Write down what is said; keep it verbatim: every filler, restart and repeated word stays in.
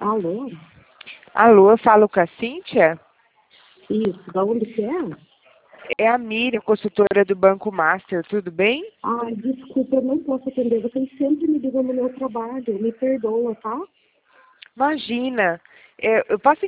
Alô? Alô, eu falo com a Cíntia? Isso, da onde que é? É a Miriam, consultora do Banco Master, tudo bem? Ai, desculpa, eu não posso atender. Vocês sempre me ligam no meu trabalho. Me perdoa, tá? Imagina, é, eu posso